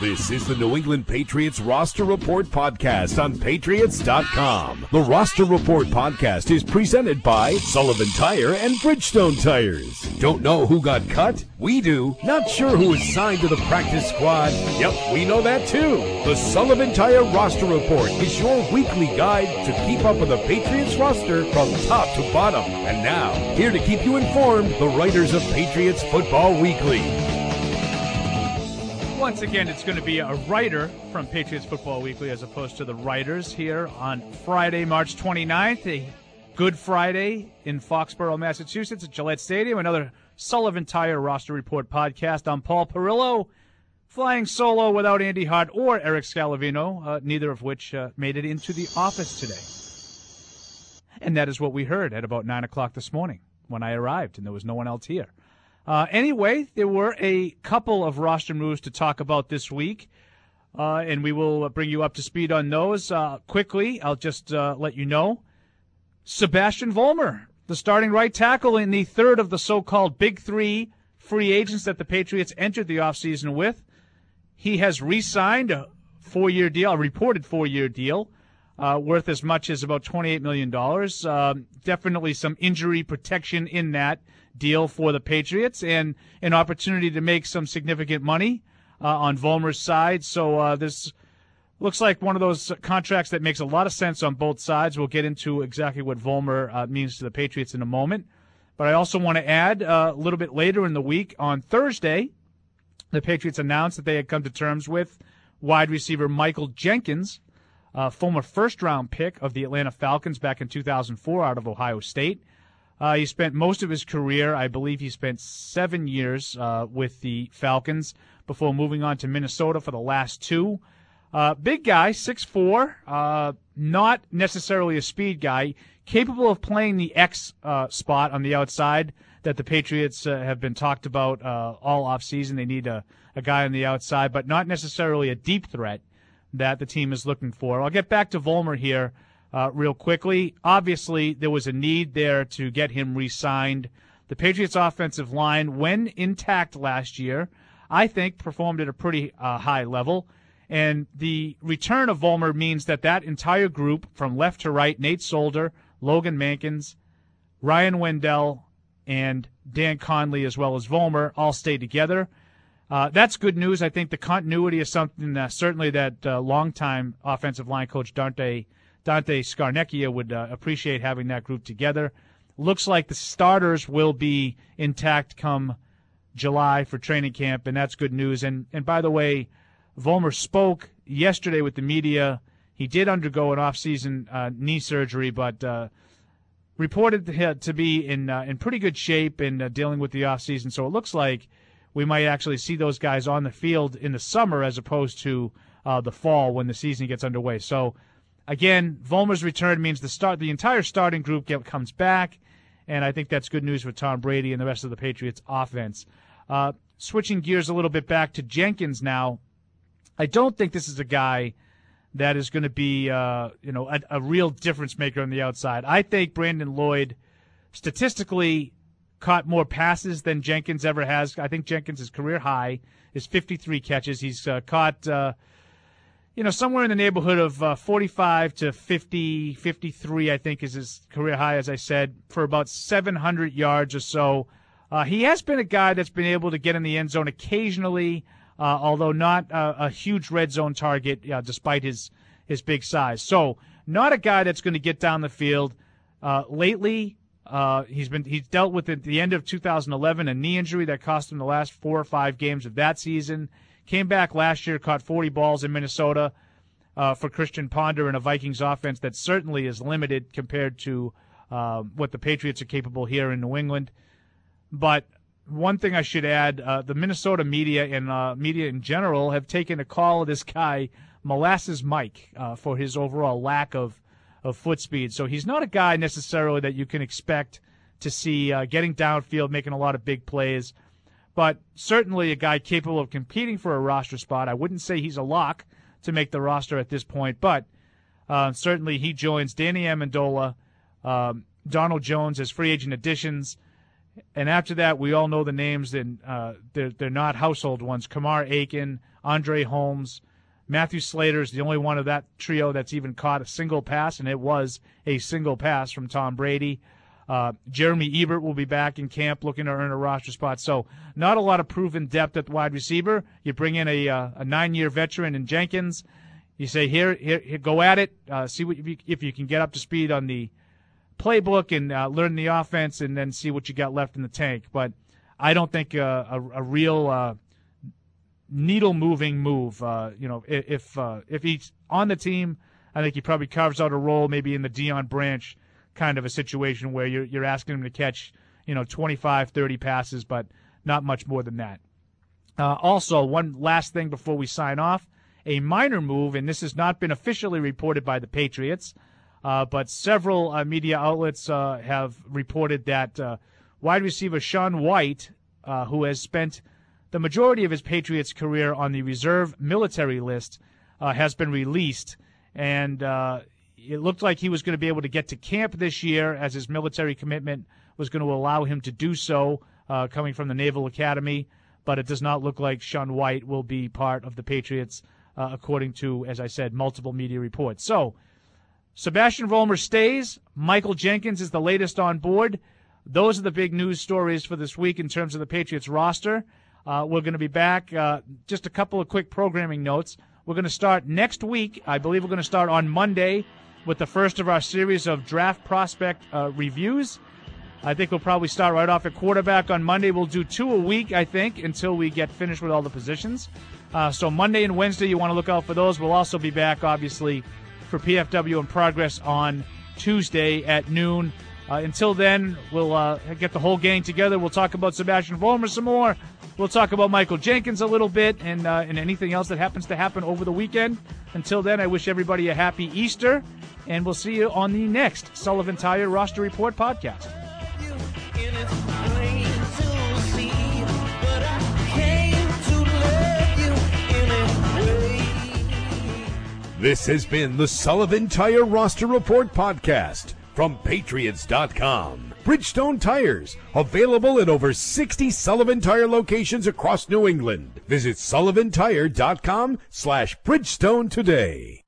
This is the New England Patriots Roster Report podcast on Patriots.com. The Roster Report podcast is presented by Sullivan Tire and Bridgestone Tires. Don't know who got cut? We do. Not sure who is signed to the practice squad? Yep, we know that too. The Sullivan Tire Roster Report is your weekly guide to keep up with the Patriots roster from top to bottom. And now, here to keep you informed, the writers of Patriots Football Weekly. Once again, it's going to be a writer from Patriots Football Weekly as opposed to the writers here on Friday, March 29th, a Good Friday in Foxborough, Massachusetts at Gillette Stadium. Another Sullivan Tire Roster Report podcast. I'm Paul Perillo, flying solo without Andy Hart or Eric Scalavino, neither of which made it into the office today. And that is what we heard at about 9 o'clock this morning when I arrived, and there was no one else here. Anyway, there were a couple of roster moves to talk about this week, and we will bring you up to speed on those. Quickly, I'll just let you know, Sebastian Vollmer, the starting right tackle in the third of the so-called Big Three free agents that the Patriots entered the offseason with. He has re-signed a 4-year deal, a reported 4-year deal, worth as much as about $28 million. Definitely some injury protection in that deal for the Patriots and an opportunity to make some significant money on Vollmer's side. So this looks like one of those contracts that makes a lot of sense on both sides. We'll get into exactly what Vollmer means to the Patriots in a moment. But I also want to add a little bit later in the week, on Thursday, the Patriots announced that they had come to terms with wide receiver Michael Jenkins, former first-round pick of the Atlanta Falcons back in 2004 out of Ohio State. He spent most of his career, I believe he spent 7 years with the Falcons before moving on to Minnesota for the last 2. Big guy, 6'4", not necessarily a speed guy, capable of playing the X spot on the outside that the Patriots have been talked about all offseason. They need a guy on the outside, but not necessarily a deep threat that the team is looking for. I'll get back to Vollmer here real quickly. Obviously, there was a need there to get him re-signed. The Patriots' offensive line, when intact last year, I think performed at a pretty high level. And the return of Vollmer means that entire group, from left to right, Nate Solder, Logan Mankins, Ryan Wendell, and Dan Conley, as well as Vollmer, all stay together. That's good news. I think the continuity is something certainly that longtime offensive line coach Dante Scarnecchia would appreciate, having that group together. Looks like the starters will be intact come July for training camp, and that's good news. And by the way, Vollmer spoke yesterday with the media. He did undergo an off-season knee surgery, but reported to be in pretty good shape and dealing with the off-season. So it looks like we might actually see those guys on the field in the summer as opposed to the fall when the season gets underway. So again, Vollmer's return means the entire starting group comes back, and I think that's good news for Tom Brady and the rest of the Patriots offense. Switching gears a little bit back to Jenkins now, I don't think this is a guy that is going to be a real difference maker on the outside. I think Brandon Lloyd statistically caught more passes than Jenkins ever has. I think Jenkins' career high is 53 catches. He's caught somewhere in the neighborhood of 45 to 50, 53, I think, is his career high, as I said, for about 700 yards or so. He has been a guy that's been able to get in the end zone occasionally, although not a huge red zone target, despite his big size. So not a guy that's going to get down the field. Lately, he's dealt with at the end of 2011 a knee injury that cost him the last 4 or 5 games of that season. Came back last year, caught 40 balls in Minnesota for Christian Ponder in a Vikings offense that certainly is limited compared to what the Patriots are capable here in New England. But one thing I should add, the Minnesota media and media in general have taken a call of this guy, Molasses Mike, for his overall lack of foot speed. So he's not a guy necessarily that you can expect to see getting downfield, making a lot of big plays. But certainly a guy capable of competing for a roster spot. I wouldn't say he's a lock to make the roster at this point, but certainly he joins Danny Amendola, Donald Jones as free agent additions, And after that, we all know the names, and they're not household ones. Kamar Aiken, Andre Holmes, Matthew Slater is the only one of that trio that's even caught a single pass, and it was a single pass from Tom Brady. Jeremy Ebert will be back in camp looking to earn a roster spot. So not a lot of proven depth at wide receiver. You bring in a 9-year veteran in Jenkins. You say, here, go at it. See if you can get up to speed on the playbook and learn the offense, and then see what you got left in the tank. But I don't think a real needle-moving move. If he's on the team, I think he probably carves out a role maybe in the Deion Branch kind of a situation where you're asking him to catch 25, 30 passes, but not much more than that. Also, one last thing before we sign off, a minor move, and this has not been officially reported by the Patriots, but several media outlets have reported that wide receiver Sean White, who has spent the majority of his Patriots career on the reserve military list, has been released. And it looked like he was going to be able to get to camp this year, as his military commitment was going to allow him to do so, coming from the Naval Academy. But it does not look like Sean White will be part of the Patriots, according to, as I said, multiple media reports. So Sebastian Vollmer stays. Michael Jenkins is the latest on board. Those are the big news stories for this week in terms of the Patriots roster. We're going to be back. Just a couple of quick programming notes. We're going to start next week. I believe we're going to start on Monday with the first of our series of draft prospect reviews. I think we'll probably start right off at quarterback on Monday. We'll do 2 a week, I think, until we get finished with all the positions. So Monday and Wednesday, you want to look out for those. We'll also be back, obviously, for PFW in Progress on Tuesday at noon. Until then, we'll get the whole gang together. We'll talk about Sebastian Vollmer some more. We'll talk about Michael Jenkins a little bit and anything else that happens to happen over the weekend. Until then, I wish everybody a happy Easter, and we'll see you on the next Sullivan Tire Roster Report podcast. This has been the Sullivan Tire Roster Report podcast from Patriots.com. Bridgestone Tires, available at over 60 Sullivan Tire locations across New England. Visit sullivantire.com/Bridgestone today.